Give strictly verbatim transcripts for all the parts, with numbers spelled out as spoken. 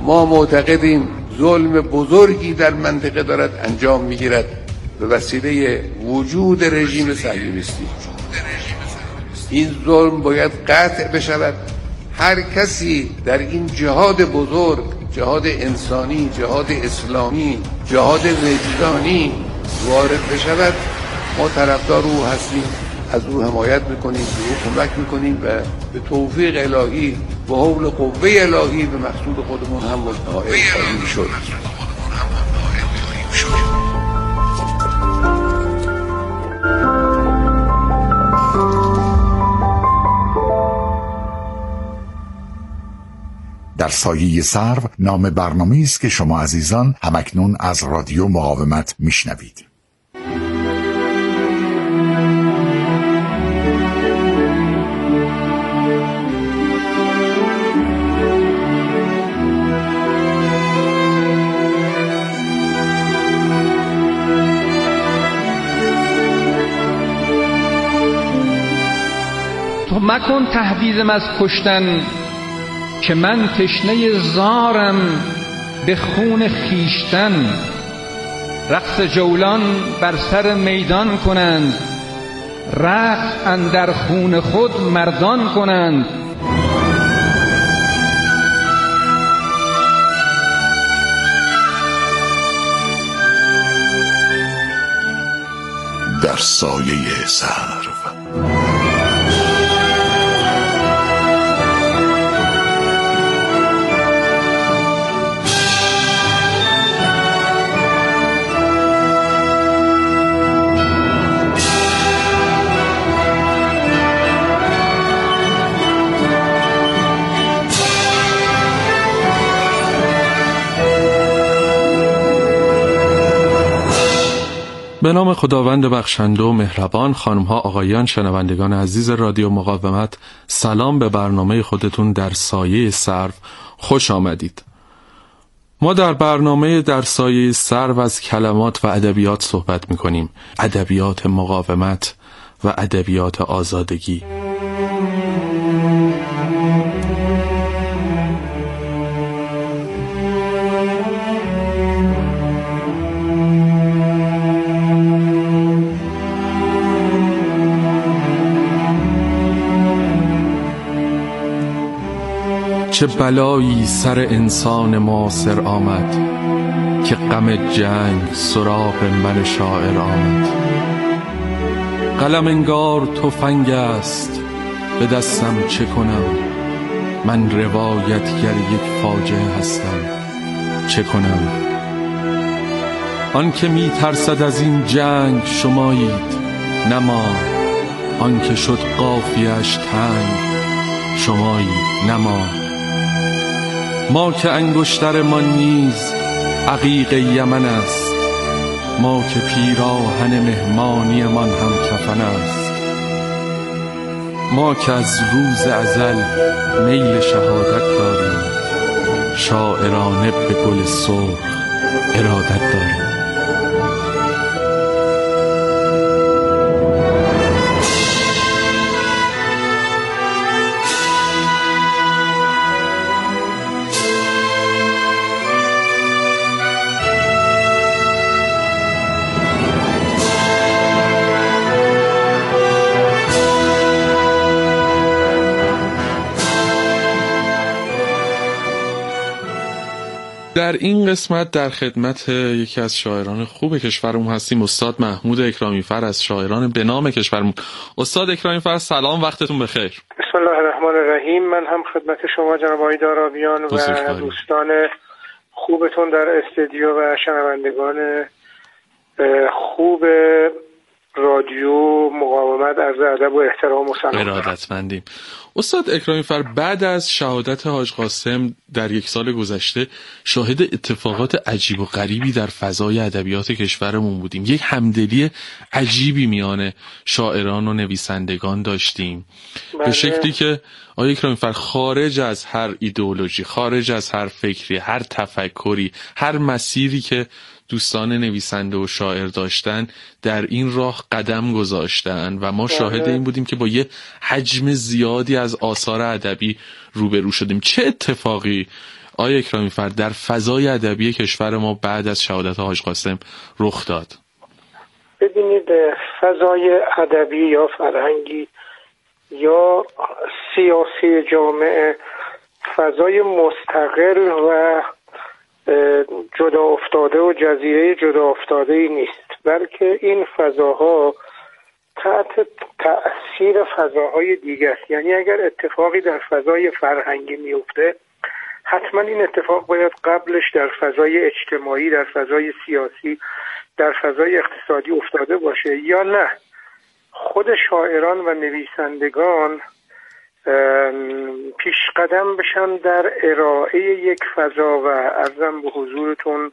ما معتقدیم ظلم بزرگی در منطقه دارد انجام میگیرد به وسیله وجود رژیم صهیونیستی. این ظلم باید قطع بشود. هر کسی در این جهاد بزرگ، جهاد انسانی، جهاد اسلامی، جهاد وجدانی وارد بشود، ما طرفدار او هستیم، از او حمایت میکنیم، به او کمک میکنیم و به توفیق الهی و حول قوه الهی به مقصود خودمون هم نائل خواهیم شد. در سایه سرو نام برنامه‌ای است که شما عزیزان همکنون از رادیو مقاومت میشنوید. تو مکن تهدیدم از کشتن که من تشنه زارم به خون خیشتن. رقص جولان بر سر میدان کنند، رقص اندر خون خود مردان کنند. در سایه سرو به نام خداوند بخشنده و مهربان. خانم‌ها، آقایان، شنوندگان عزیز رادیو مقاومت، سلام. به برنامه خودتون در سایه سرو خوش آمدید. ما در برنامه در سایه سرو از کلمات و ادبیات صحبت می‌کنیم، ادبیات مقاومت و ادبیات آزادگی. چه بلایی سر انسان معاصر آمد که غم جنگ سراغ من شاعر آمد. قلم انگار تفنگ است به دستم، چه کنم؟ من روایتگر یک فاجعه هستم، چه کنم؟ آن که می ترسد از این جنگ شمایید، نه ما. آن که شد قافیه‌اش تنگ شمایید، نه ما. ما که انگشتر ما نیز عقیق یمن است، ما که پیراهن مهمانی من هم کفن است. ما که از روز ازل میل شهادت داریم، شاعرانه به گل سرخ ارادت داریم. در این قسمت در خدمت یکی از شاعران خوب کشورمون هستیم، استاد محمود اکرامیفر از شاعران به نام کشورمون. استاد اکرامیفر سلام، وقتتون بخیر. بسم الله الرحمن الرحیم. من هم خدمت شما جناب آقای دارابیان و دوستان خوبتون در استودیو و شنوندگان خوب رادیو مقاومت عرض ادب و احترام و سلام. ارادتمندیم. استاد اکرامیفر، بعد از شهادت حاج قاسم در یک سال گذشته شاهد اتفاقات عجیب و غریبی در فضای ادبیات کشورمون بودیم. یک همدلی عجیبی میان شاعران و نویسندگان داشتیم، بله. به شکلی که آقای اکرامیفر خارج از هر ایدئولوژی، خارج از هر فکری، هر تفکری، هر مسیری که دوستان نویسنده و شاعر داشتن در این راه قدم گذاشتن و ما شاهد این بودیم که با یه حجم زیادی از آثار ادبی روبرو شدیم. چه اتفاقی آقای اکرامی فرد در فضای ادبی کشور ما بعد از شهادت حاج قاسم رخ داد؟ ببینید، فضای ادبی یا فرهنگی یا سیاسی جامعه فضای مستقل و جدا افتاده و جزیره جدا افتاده ای نیست، بلکه این فضاها تحت تأثیر فضاهای دیگر. یعنی اگر اتفاقی در فضای فرهنگی میفته، حتما این اتفاق باید قبلش در فضای اجتماعی، در فضای سیاسی، در فضای اقتصادی افتاده باشه، یا نه خود شاعران و نویسندگان پیش قدم بشن در ارائه یک فضا و عرضم به حضورتون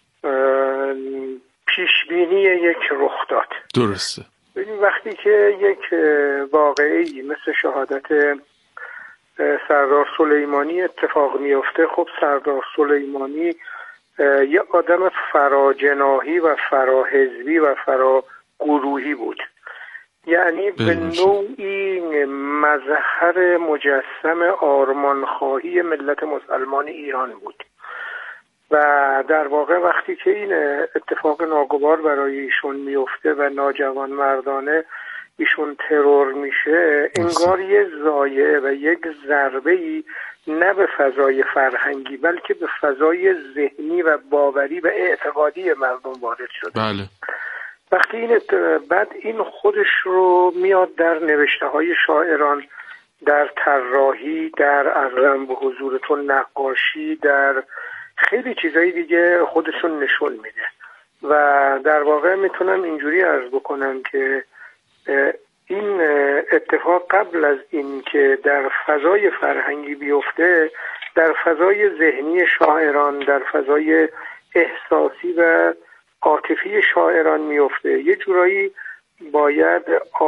پیشبینی یک رخداد. درسته. وقتی که یک واقعی مثل شهادت سردار سلیمانی اتفاق میفته، خب سردار سلیمانی یه آدم فراجناحی و فراحزبی و فراگروهی بود، یعنی به نوعی مظهر مجسم آرمانخواهی ملت مسلمان ایران بود و در واقع وقتی که این اتفاق ناگوار برای ایشون میفته و ناجوان مردانه ایشون ترور میشه، انگار یه ضایعه و یک ضربه‌ای نه به فضای فرهنگی بلکه به فضای ذهنی و باوری و اعتقادی مردم وارد شده. بله. وقتی این بعد این خودش رو میاد در نوشته های شاعران، در طراحی، در عرضم به حضورتون نقاشی، در خیلی چیزایی دیگه خودشون نشون میده و در واقع میتونم اینجوری عرض بکنم که این اتفاق قبل از این که در فضای فرهنگی بیفته، در فضای ذهنی شاعران، در فضای احساسی و عاطفی شاعران میفته. یه جورایی باید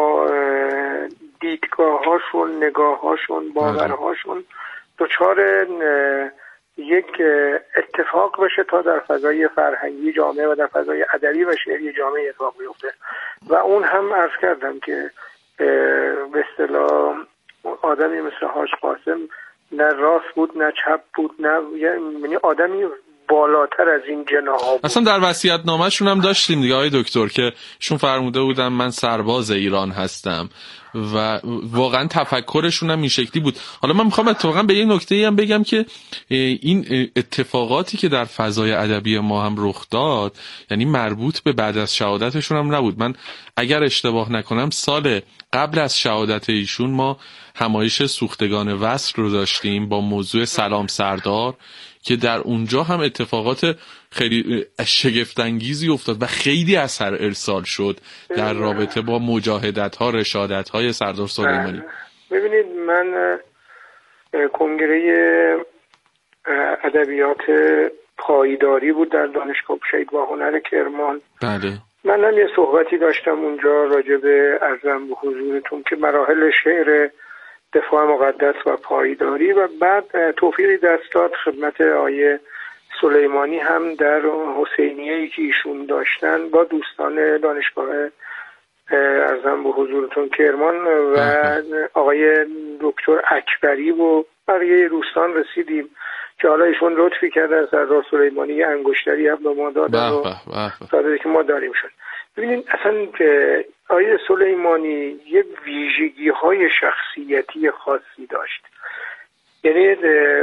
دیدگاه‌هاشون، نگاه‌هاشون، باورهاشون دچار یک اتفاق بشه تا در فضای فرهنگی جامعه و در فضای ادبی و شعری جامعه اتفاق بیفته. و اون هم عرض کردم که به اصطلاح آدمی مثل حاج قاسم نه راست بود نه چپ بود، نه یعنی آدمی بالاتر از این جناح بود. اصلا در وصیت‌نامه شون هم داشتیم دیگه آقای دکتر که شون فرموده بودن من سرباز ایران هستم و واقعا تفکرشون هم این شکلی بود. حالا من میخوام اتفاقا به یه نکته‌ای هم بگم که این اتفاقاتی که در فضای ادبی ما هم رخ داد یعنی مربوط به بعد از شهادتشون هم نبود. من اگر اشتباه نکنم سال قبل از شهادت ایشون ما همایش سوختگان وصل رو داشتیم با موضوع سلام سردار که در اونجا هم اتفاقات خیلی شگفت‌انگیزی افتاد و خیلی اثر ارسال شد در رابطه با مجاهدت‌ها، رشادت‌های سردار سلیمانی. ببینید، من کنگره ادبیات پایداری بود در دانشگاه شهید با هنر کرمان. بله. من هم یه صحبتی داشتم اونجا راجع به عرضم به حضورتون که مراحل شعر دفاع مقدس و پایداری و بعد توفیقی دست داد خدمت آیه سلیمانی هم در حسینیه‌ای که ایشون داشتن با دوستان دانشگاه عرضم به حضورتون کرمان و آقای دکتر اکبری و بقیه دوستان رسیدیم که حالا ایشون لطفی کردن سردار سلیمانی انگشتری هم به ما دادن و ساده‌ای که ما داریم شد. ببینید اصلا آیه سلیمانی یه ویژگی های شخصیتی خاصی داشت، یعنی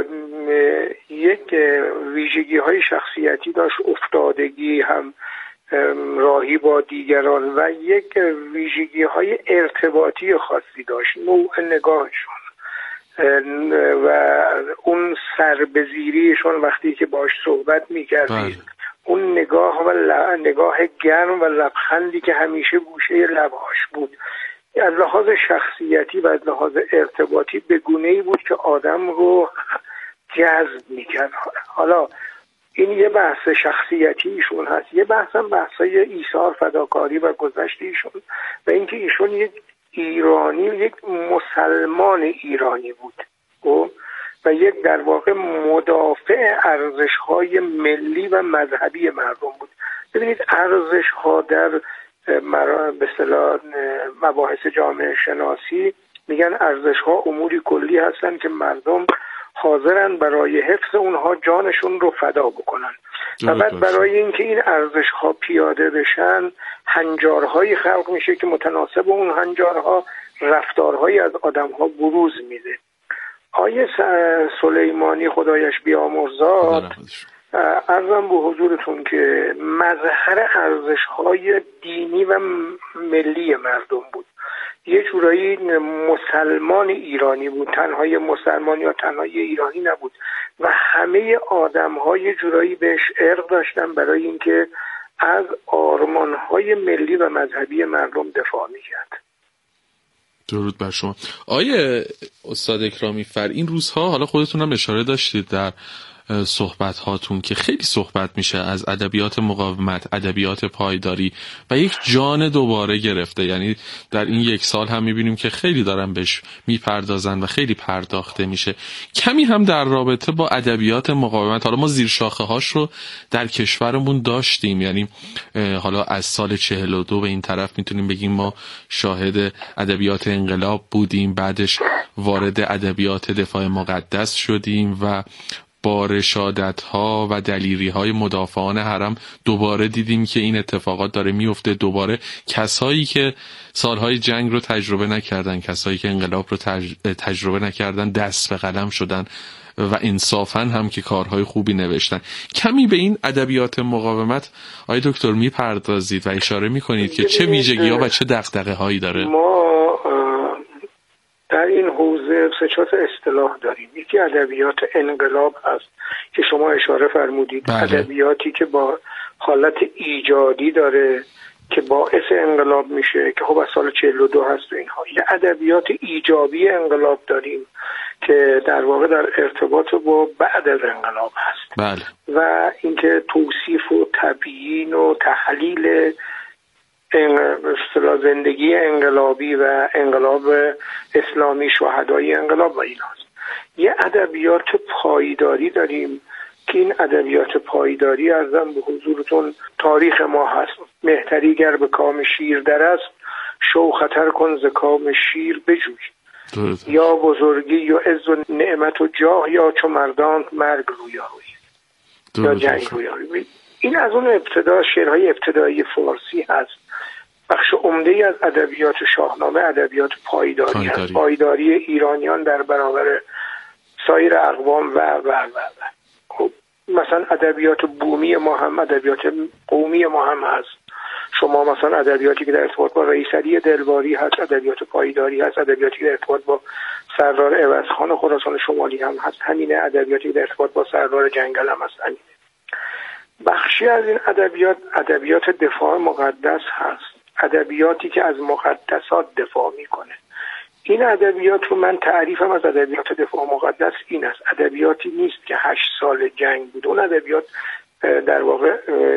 یک ویژگی های شخصیتی داشت، افتادگی هم، راهی با دیگران و یک ویژگی های ارتباطی خاصی داشت، نوع نگاهشون و اون سربزیریشون وقتی که باش صحبت میکردید، اون نگاه و نگاه گرم و لبخندی که همیشه گوشه لبهاش بود، از لحاظ شخصیتی و از لحاظ ارتباطی به گونه‌ای بود که آدم رو جذب میکرد. حالا این یه بحث شخصیتی ایشون هست، یه بحث هم بحثای ایثار، فداکاری و گذشت ایشون و اینکه ایشون یک ایرانی، یک مسلمان ایرانی بود و یک در واقع مدافع ارزش‌های ملی و مذهبی مردم بود. ببینید ارزش‌ها در به اصطلاح مباحث جامعه شناسی میگن ارزش‌ها اموری کلی هستن که مردم حاضرن برای حفظ اونها جانشون رو فدا بکنن. و بعد برای اینکه این ارزش ها پیاده بشن هنجارهایی خلق میشه که متناسب اون هنجارها رفتارهایی از آدم ها بروز میده. آیه سلیمانی خدایش بیامرزاد عرضم به حضورتون که مظهر ارزش های دینی و ملی مردم بود. یه جورایی مسلمان ایرانی بود، تنهای مسلمان یا تنهای ایرانی نبود و همه آدم های جورایی بهش ارق داشتن برای اینکه از آرمان های ملی و مذهبی مردم دفاع میکرد. درود بر شما. آیه استاد اکرامی فر، این روزها حالا خودتون هم اشاره داشتید در صحبت هاتون که خیلی صحبت میشه از ادبیات مقاومت، ادبیات پایداری و یک جان دوباره گرفته. یعنی در این یک سال هم میبینیم که خیلی دارن بهش میپردازن و خیلی پرداخته میشه. کمی هم در رابطه با ادبیات مقاومت، حالا ما زیر شاخه هاش رو در کشورمون داشتیم، یعنی حالا از سال چهل و دو به این طرف میتونیم بگیم ما شاهد ادبیات انقلاب بودیم، بعدش وارد ادبیات دفاع مقدس شدیم و با رشادت‌ها و دلیری‌های مدافعان حرم دوباره دیدیم که این اتفاقات داره میفته. دوباره کسایی که سالهای جنگ رو تجربه نکردن، کسایی که انقلاب رو تج... تجربه نکردن دست به قلم شدن و انصافاً هم که کارهای خوبی نوشتن. کمی به این ادبیات مقاومت آقای دکتر میپردازید و اشاره میکنید که چه ویژگی‌ها و چه دغدغه‌هایی داره؟ ما در این حوزه سه چهار اصطلاح داریم. یکی ادبیات انقلاب هست که شما اشاره فرمودید. بله. ادبیاتی که با حالت ایجادی داره که باعث انقلاب میشه که خب از سال چهل و دو هست و اینها. یه ادبیات ایجابی انقلاب داریم که در واقع در ارتباط با بعد از انقلاب هست. بله. و اینکه توصیف و تبیین و تحلیل اصطلاح زندگی انقلابی و انقلاب اسلامی، شهدای انقلاب و این هست. یه ادبیات پایداری داریم که این ادبیات پایداری ارزم به حضورتون تاریخ ما هست. مهتری گر به کام شیر در است، شو خطر کن ز کام شیر بجوی. یا بزرگی و عز و نعمت و جاه، یا چو مردان مرگ رویاروی یا جنگ رویاروی. این از اون ابتدا شعرهای ابتدایی فارسی هست. بخش عمده از ادبیات شاهنامه ادبیات پایداری, پایداری. هست. پایداری ایرانیان در برابر سایر اقوام و و و و خب مثلا ادبیات بومی ما هم ادبیات قومی ما هم هست. شما مثلا ادبیاتی که در ارتباط با رئیس علی دلواری هست ادبیات پایداری هست. ادبیاتی که در ارتباط با سردار عوضخان خراسان شمالی هم هست همینه. ادبیاتی که در ارتباط با سردار جنگل هم هست همینه. بخشی از این ادبیات ادبیات دفاع مقدس هست. ادبیاتی که از مقدسات دفاع میکنه. این ادبیات رو من تعریفم از ادبیات دفاع مقدس این است. ادبیاتی نیست که هشت سال جنگ بود. اون ادبیات در واقع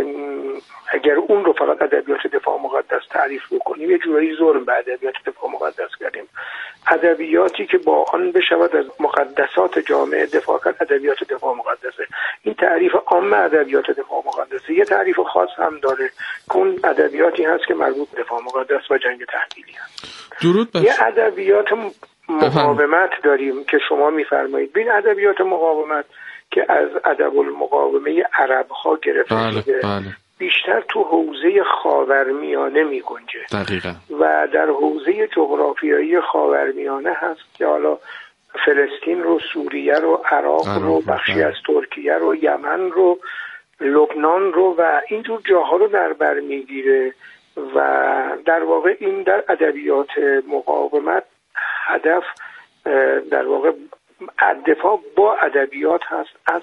اگر اون رو فقط ادبیات دفاع مقدس تعریف بکنیم یه جورایی ظلم به ادبیات دفاع مقدس کردیم. ادبیاتی که با آن بشود از مقدسات جامعه دفاع کرد ادبیات دفاع مقدسه. این تعریف عام ادبیات دفاع مقدسه. یه تعریف خاص هم داره که اون ادبیاتی هست که مربوط به دفاع مقدس و جنگ تحمیلی هست. درود بر یه ادبیات مقاومت داریم که شما میفرمایید. ببین ادبیات مقاومت که از ادب المقاومه عرب ها گرفته بله، شده بله. بیشتر تو حوزه خاورمیانه می گنجه دقیقاً. و در حوزه جغرافیایی خاورمیانه هست که حالا فلسطین رو، سوریه رو، عراق عراق رو، بخشی از ترکیه رو، یمن رو، لبنان رو و اینجور جاها رو در بر میگیره و در واقع این در ادبیات مقاومت هدف در واقع دفاع با ادبیات هست از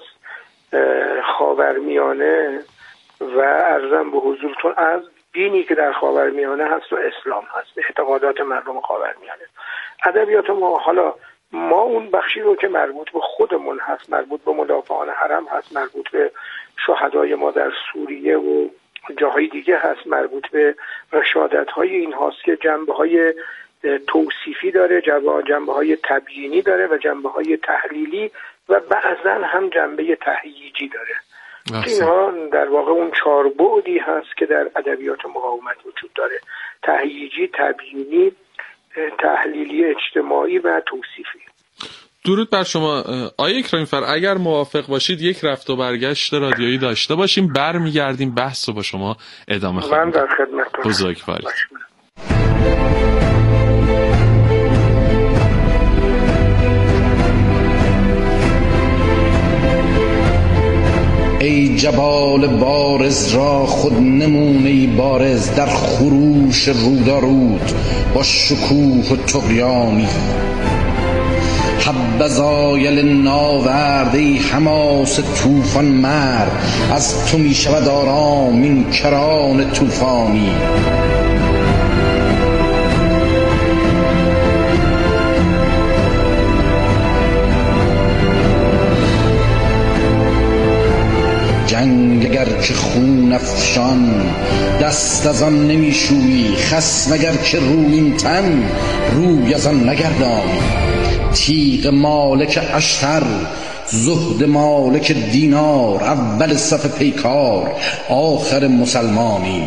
خاورمیانه و عرضم به حضورتون از دینی که در خاورمیانه هست و اسلام هست، اعتقادات مردم خاورمیانه. ادبیات ما حالا ما اون بخشی رو که مربوط به خودمون هست، مربوط به مدافعان حرم هست، مربوط به شهدای ما در سوریه و جاهای دیگه هست، مربوط به رشادت‌های این هاست که جنبه‌های توصیفی داره، جنبه های تبیینی داره و جنبه های تحلیلی و بعضا هم جنبه تهییجی داره. اینها در واقع اون چهار بعدی هست که در ادبیات مقاومت وجود داره: تهییجی، تبیینی، تحلیلی اجتماعی و توصیفی. درود بر شما آقای اکرامی فر. اگر موافق باشید یک رفت و برگشت رادیویی داشته باشیم، برمیگردیم بحث رو با شما ادامه خواهیم. من در خدمتتون. بزرگواری. ای جبال بارز را خود نمونه بارز، در خروش رودارود با شکوه و طغیانی. حبذایل ناورد ای حماس طوفان مرد، از تو می شود آرام این کران طوفانی. جنگ اگر که خون افشان دست از آن نمی شویی، خصم اگر که رویین تن روی از آن نگردانی. تیغ مالک اشتر، زهد مالک دینار، اول صف پیکار آخر مسلمانی.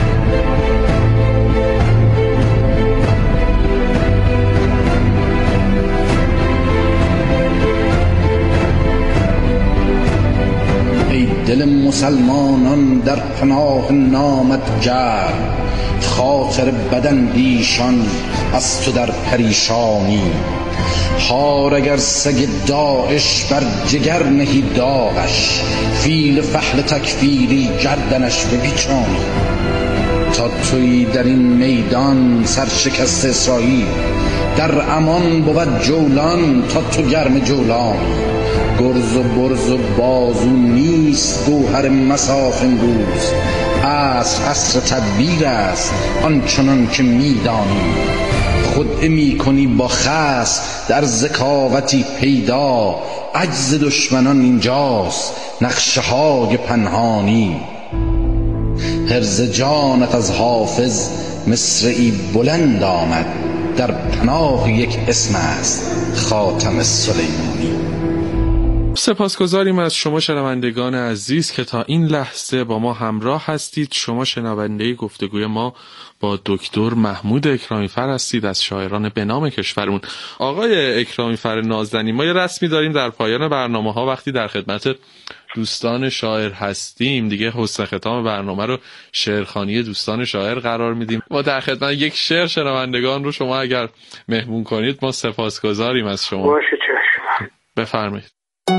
دل مسلمانان در پناه نامت گرم، خاطر بداندیشان از تو در پریشانی. هار اگر سگ داعش بر جگر نهی داغش، فیل فحل تکفیری گردنش بپیچانی. تا تویی در این میدان سرشکست اسرائیل، در امان بود جولان تا تو گرم جولانی. گرز و برز و بازو نیست گوهر مصاف امروز، عصر عصر تدبیر است آنچنان که میدانی. خدعه می کنی با خصم در ذکاوتی پیدا، عجز دشمنان اینجاست نقشه های پنهانی. حرز جانت از حافظ مصرعی بلند آمد، در پناه یک اسم است خاتم سلیمانی. سپاسگزاریم از شما شنوندگان عزیز که تا این لحظه با ما همراه هستید. شما شنونده گفتگوی ما با دکتر محمود اکرامی فر هستید از شاعران به نام کشورمون. آقای اکرامی فر نازنین، ما یه رسمی داریم در پایان برنامه ها وقتی در خدمت دوستان شاعر هستیم دیگه حسن ختام برنامه رو شعرخوانی دوستان شاعر قرار میدیم. ما در خدمت یک شعر شنوندگان رو شما اگر مهمون کنید ما سپاسگزاریم از شما. باشه چشم. بفرمایید.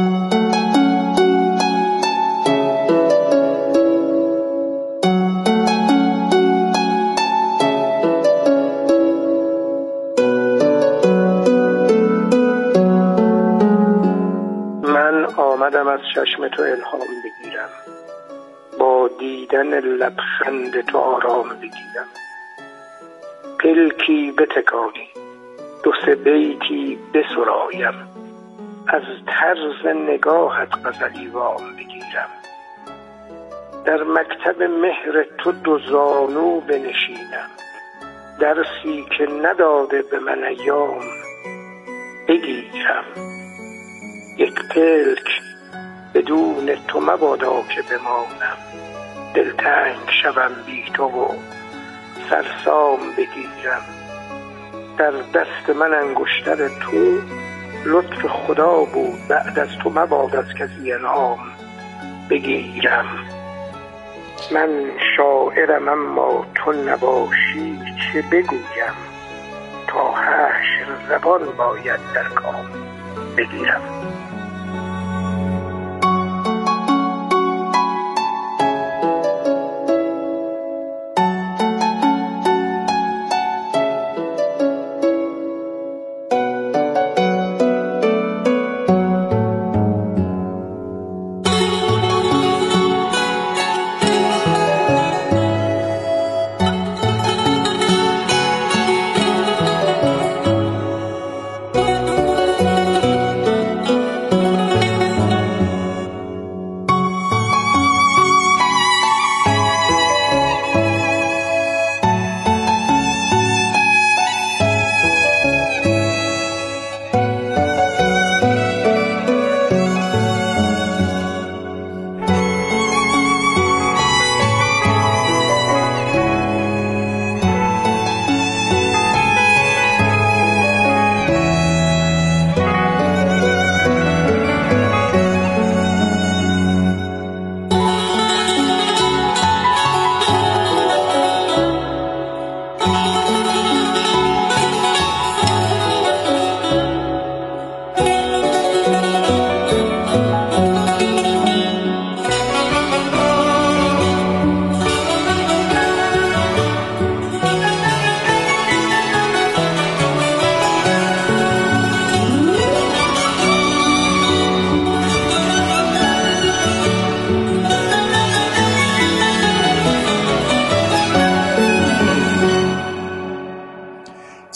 آمدم از چشم تو الهام بگیرم، با دیدن لبخند تو آرام بگیرم. پلکی بتکانی، دو سه بیتی بسرایم، از طرز نگاهت غزلی وام بگیرم. در مکتب مهر تو دو زانو بنشینم، درسی که نداده به من ایام بگیرم. یک پلک بدون تو مبادا که بمانم، دلتنگ شوم بی تو و سرسام بگیرم. در دست من انگشتر تو لطف خدا بود، بعد از تو مباد از کسی انعام بگیرم. من شاعرم اما تو نباشی چه بگویم، تا حشر زبان باید در کام بگیرم.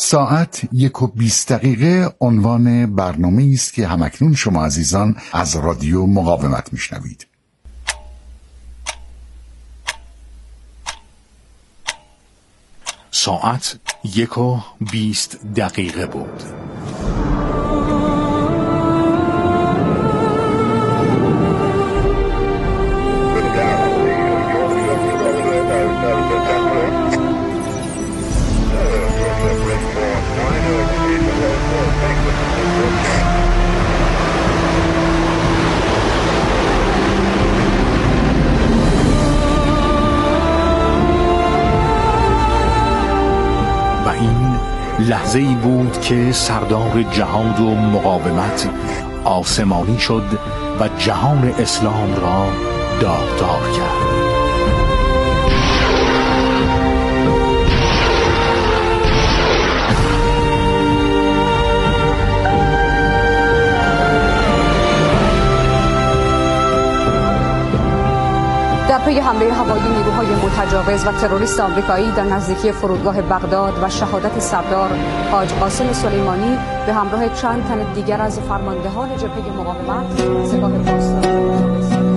ساعت یک و بیست دقیقه عنوان برنامه است که همکنون شما عزیزان از رادیو مقاومت میشنوید. ساعت یک و بیست دقیقه بود. لحظه ای بود که سردار جهاد و مقاومت آسمانی شد و جهان اسلام را داغدار کرد. در پی حمله هوایی نیروهای متجاوز و تروریست آمریکایی در نزدیکی فرودگاه بغداد و شهادت سردار حاج قاسم سلیمانی به همراه چند تن دیگر از فرماندهان جبهه مقاومت سپاه پاسداران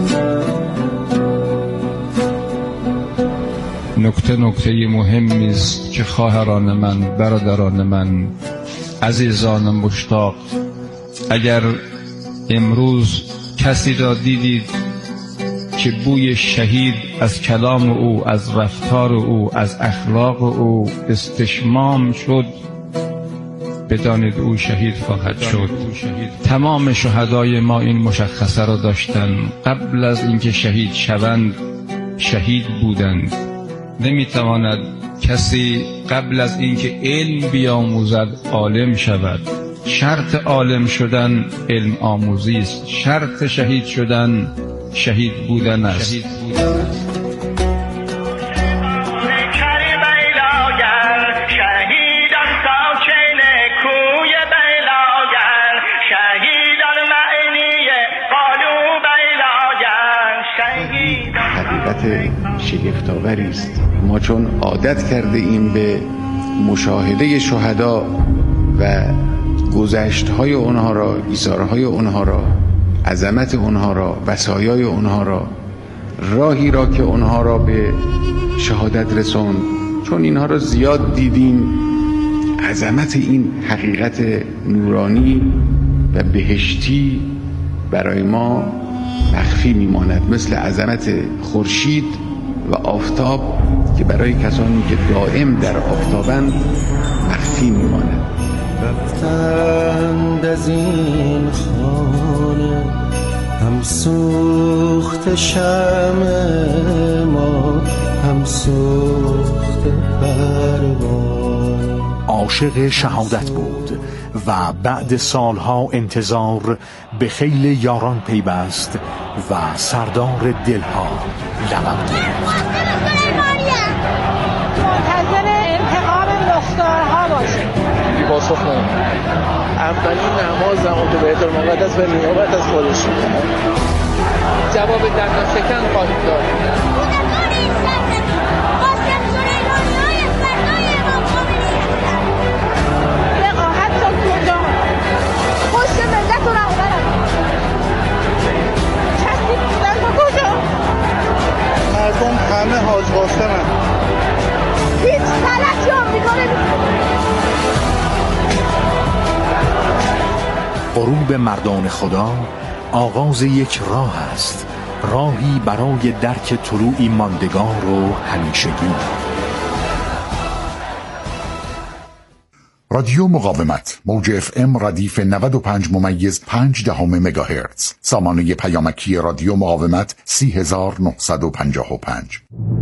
نکته نکته مهمی است که خواهران من، برادران من، عزیزان مشتاق، اگر امروز کسی را دیدید که بوی شهید از کلام او، از رفتار او، از اخلاق او استشمام شد، بدانید او شهید خواهد شد. تمام شهدای ما این مشخصه را داشتند، قبل از اینکه شهید شوند شهید بودند. نمیتواند کسی قبل از اینکه علم بیاموزد عالم شود. شرط عالم شدن علم آموزی است، شرط شهید شدن شهید بودن است. حقیقت شگفت‌آوری است. ما چون عادت کرده ایم به مشاهده شهدا و گذشت‌های اونها را، ایثارهای اونها را، عظمت اونها را، وصایای اونها را، راهی را که اونها را به شهادت رسوند، چون اینها را زیاد دیدیم، عظمت این حقیقت نورانی و بهشتی برای ما مخفی میماند، مثل عظمت خورشید و آفتاب که برای کسانی که دائم در آفتابند مخفی میماند. رفتند از این خانه هم سوخت شمع ما، هم سوخت پروانه. عاشق شهادت بود و بعد سالها انتظار به خیل یاران پیوست و سردار دلها لقب گرفت. منتظر انتقام مختارها باشه. پاسخ نمید. اولین نماز زمان تو بیت المقدس به نیابت از خودش میکنه. جواب دندان شکن خواهید داد. وقاحت تا کجا؟ پشت ملت و رهبرم. کسی بودن تا کجا؟ مردم همه حاج قاسمن. هیچ غلطی آمریکا نمی‌کنه. غروب مردان خدا آغاز یک راه است، راهی برای درک طلوعی ماندگار و همیشگی. رادیو مقاومت، موج اف ام ردیف نود و پنج ممیز پنج دهم مگاهرتز، سامانه پیامکی رادیو مقاومت سی هزار و نهصد و پنجاه و پنج.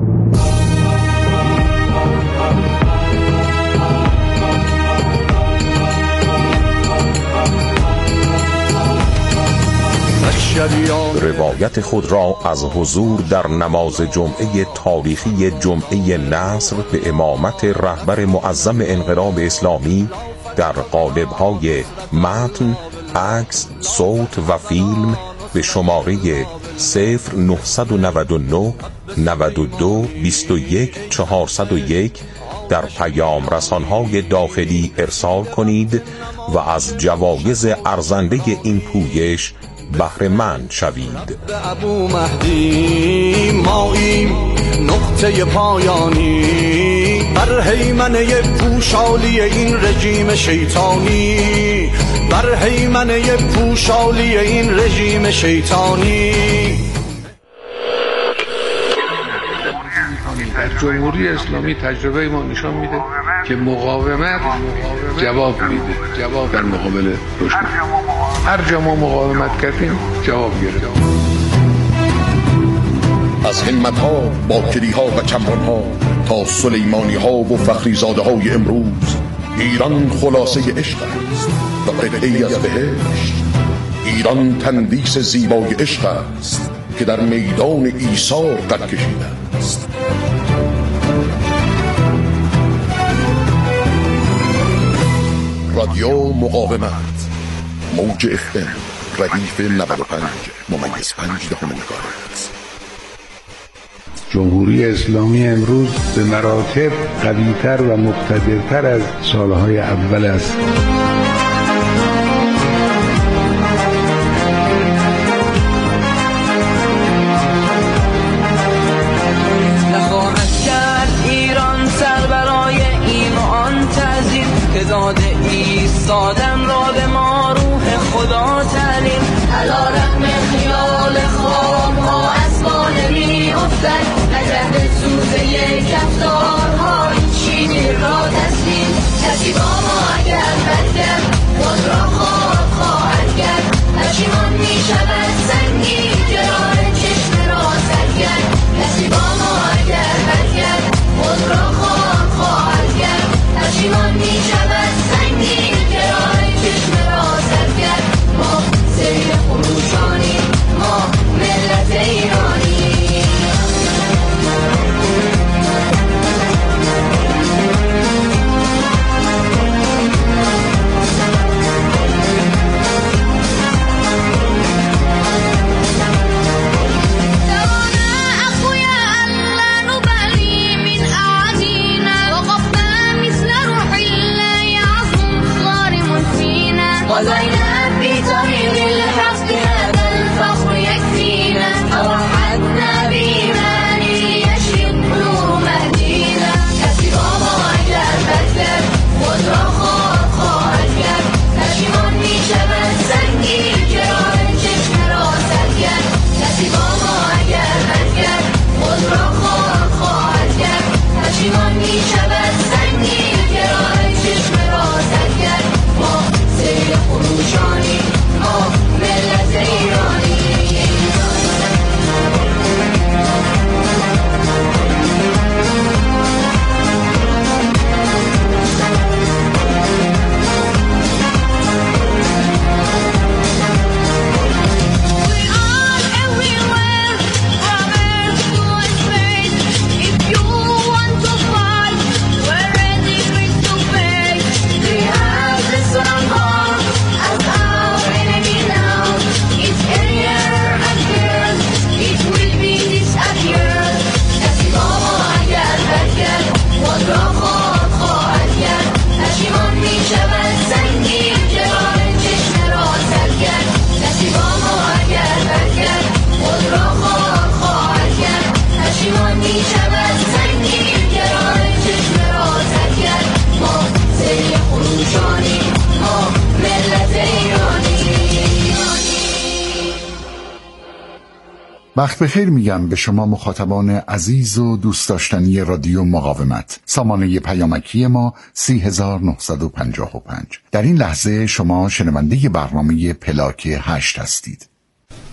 روایت خود را از حضور در نماز جمعه تاریخی جمعه نصر به امامت رهبر معظم انقلاب اسلامی در قالب‌های متن، عکس، صوت و فیلم به شماره صفر نه نه نه نه، نود و دو، بیست و یک، چهارصد و یک در پیام رسانهای داخلی ارسال کنید و از جوایز ارزنده این پویش بهره مند شوید. ابو مهدی ماییم نقطه پایانی بر هیمنه پوشالی این رژیم شیطانی، بر هیمنه پوشالی این رژیم شیطانی. در جمهوری اسلامی تجربه ما نشان میده که مقاومت جواب میده، جواب در مقابل دشمن. هر جا ما مقاومت کردیم جواب گرفتیم. از همت ها، باکری ها و کمران ها تا سلیمانی ها و فخری زاده های امروز، ایران خلاصه عشق است و قطعه‌ای از بهشت. ایران تندیس زیبای عشق است که در میدان ایثار قد کشیده است. رادیو مقاومت، موج اف ام، ردیف نود و پنج ممیز پنج دهم مگاهرتز. جمهوری اسلامی امروز به مراتب قوی‌تر و مقتدرتر از سالهای اول است. نخواهد کرد ایران سر برای این و آن تعظیم که داده ایستادن را به ما روح خدا تعلیم. علی رغم خیال خواب ها از ما نمی افتد، نجد سوزه کفتارها این شیر را تسلیم. کسی با ما اگر برگرد خود را خواب خواهد کرد، پشیمان می شود سنگی جرار چشم را سرگرد. کسی با ما اگر برگرد خود را خواب خواهد کرد، پشیمان می شود سنگی جرار چشم را سرگرد. ما سیر خروشانی، ما ملت ایرانی. وضعنا في طريق الحق هذا الفخر يكفينا، أوحدنا بإيمانه يشرق نور مهدينا. كسب ما اگر بدر خود را خواب خواهد کرد، پشیمان می شود سنگی جرار چشم را سرگرد. کسی با ما اگر بدر خود را خواب خواهد کرد، پشیمان می شود سنگی جرار چشم را سرگرد. ما سیر خروشانی، ما ملت ایرانی. وقت بخیر میگم به شما مخاطبان عزیز و دوست داشتنی رادیو مقاومت. سامانه پیامکی ما سی هزار و نهصد و پنجاه و پنج. در این لحظه شما شنونده برنامه پلاک هشت هستید.